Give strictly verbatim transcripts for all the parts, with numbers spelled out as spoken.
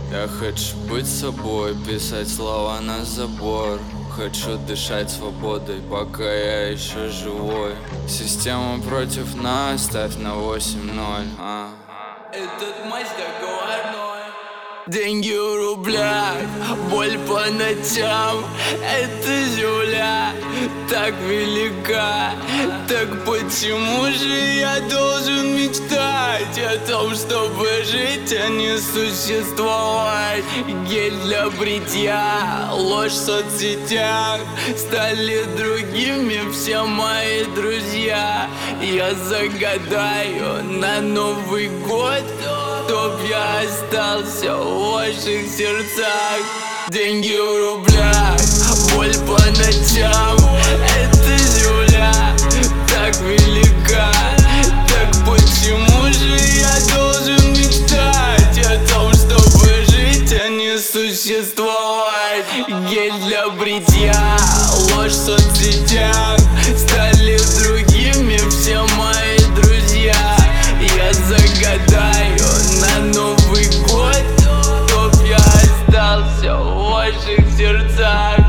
Я хочу быть собой, писать слова на забор. Хочу дышать свободой, пока я еще живой. Система против нас, ставь на восемь ноль. а. Этот матч договорной. Деньги в рублях, боль по ночам. Эта земля так велика. Так почему же я должен мечтать о том, чтобы жить, а не существовать? Гель для бритья, ложь в соцсетях. Стали другими все мои друзья. Я загадаю на Новый год, чтоб я остался в ваших сердцах. Деньги в рублях, боль по ночам. Эта земля так велика. Так почему же я должен мечтать о том, чтобы жить, а не существовать? Гель для бритья, ложь в соцсетях. Стали другими все мои друзья. Я загадаю на Новый год, чтоб я остался в ваших сердцах.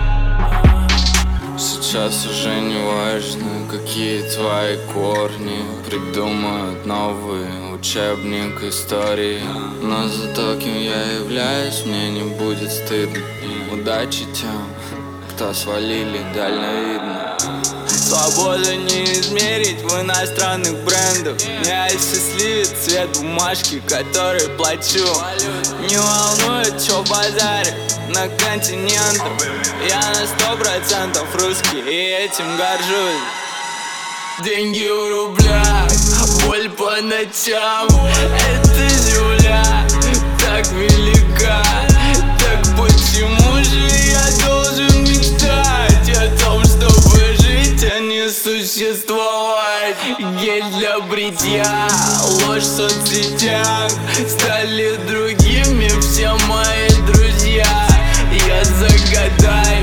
Сейчас уже не важно, какие твои корни. Придумают новый учебник истории. Но за то, кем я являюсь, мне не будет стыдно. Удачи тем, кто свалили дальновидно. Свободу не измерить в иностранных брендах. Меня счастливит цвет бумажки, который плачу. Не волнует, чё базарит на континентах. Я на сто процентов русский и этим горжусь. Деньги в рублях, боль по ночам. Эта земля так велика. Так почему же я должен мечтать о том, чтобы жить, а не существовать? Гель для бритья, ложь в соцсетях. Стали другими все мои друзья. Я загадаю